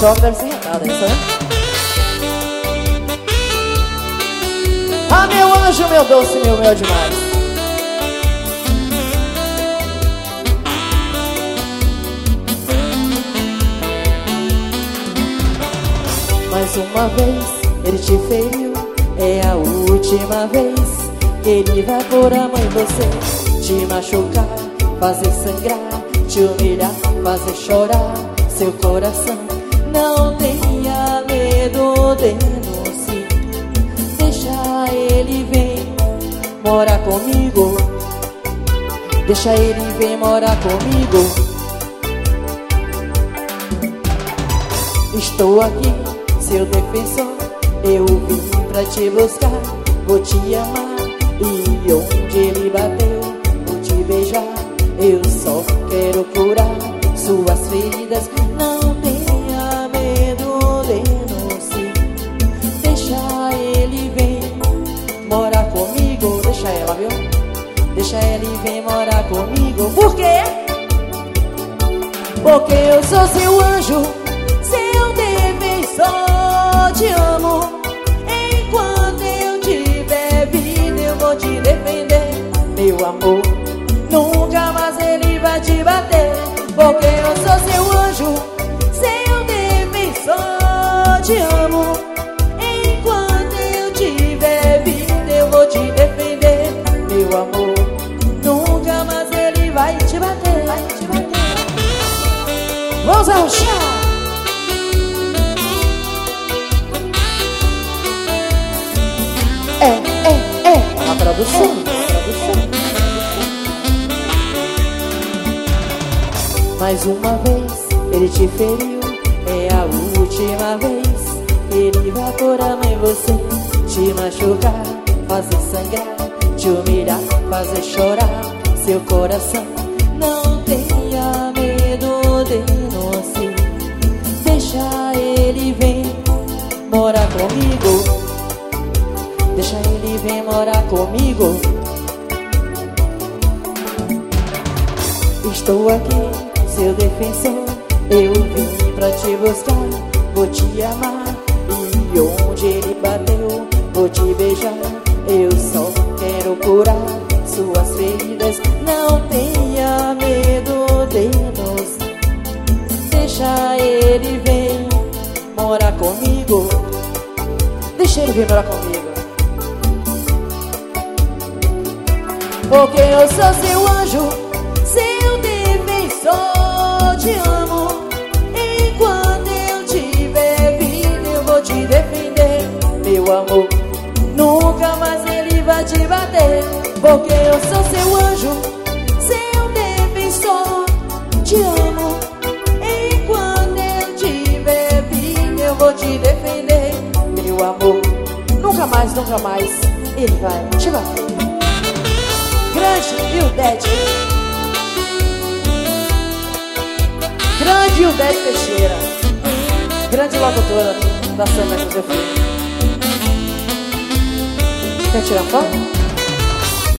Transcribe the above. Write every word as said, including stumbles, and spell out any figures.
choque deve ser retada, isso aí. Ah, meu anjo, meu doce, meu mel demais. Mais uma vez ele te feriu, é a última vez que ele vai por amor em você. Te machucar, fazer sangrar, te humilhar, fazer chorar seu coração. Não tenha medo, denuncie. Deixa ele vir morar comigo. Deixa ele vir morar comigo. Estou aqui, seu defensor. Eu vim pra te buscar, vou te amar. E onde ele bateu, vou te beijar. Eu só quero curar suas feridas. Não tenha medo, denuncie. Deixa ele vir morar comigo. Deixa ela, viu? Deixa ele vir morar comigo. Por quê? Porque eu sou seu anjo, seu defensor. Te amo. Enquanto eu tiver vida, eu vou te defender, meu amor. Nunca mais ele vai te bater. Porque eu sou seu anjo, seu defensor. Te amo. Enquanto eu tiver vida, eu vou te defender, meu amor. Nunca mais ele vai te bater, vai te bater. Vamos ao chá. É, é, é a tradução, tradução. Mais uma vez ele te feriu, é a última vez que ele vai por amor em você. Te machucar, fazer sangrar, te humilhar, fazer chorar seu coração. Não tenha medo, denuncie. Deixa ele vir morar comigo. Deixa ele vir morar comigo. Estou aqui, seu defensor. Eu vim pra te buscar, vou te amar. E onde ele bateu, vou te beijar. Eu só quero curar suas feridas. Não tenha medo, denuncie. Deixa ele vir morar comigo. Deixa ele vir morar comigo. Porque eu sou seu anjo, seu defensor. Te amo. Enquanto eu tiver vida, eu vou te defender, meu amor. Nunca mais ele vai te bater. Porque eu sou seu anjo, seu defensor. Te amo. Enquanto eu tiver vida, eu vou te defender, meu amor. Nunca mais, nunca mais ele vai te bater. Grande Ildete, grande Ildete Teixeira, grande locutora da Santa Josefina. Quer tirar foto?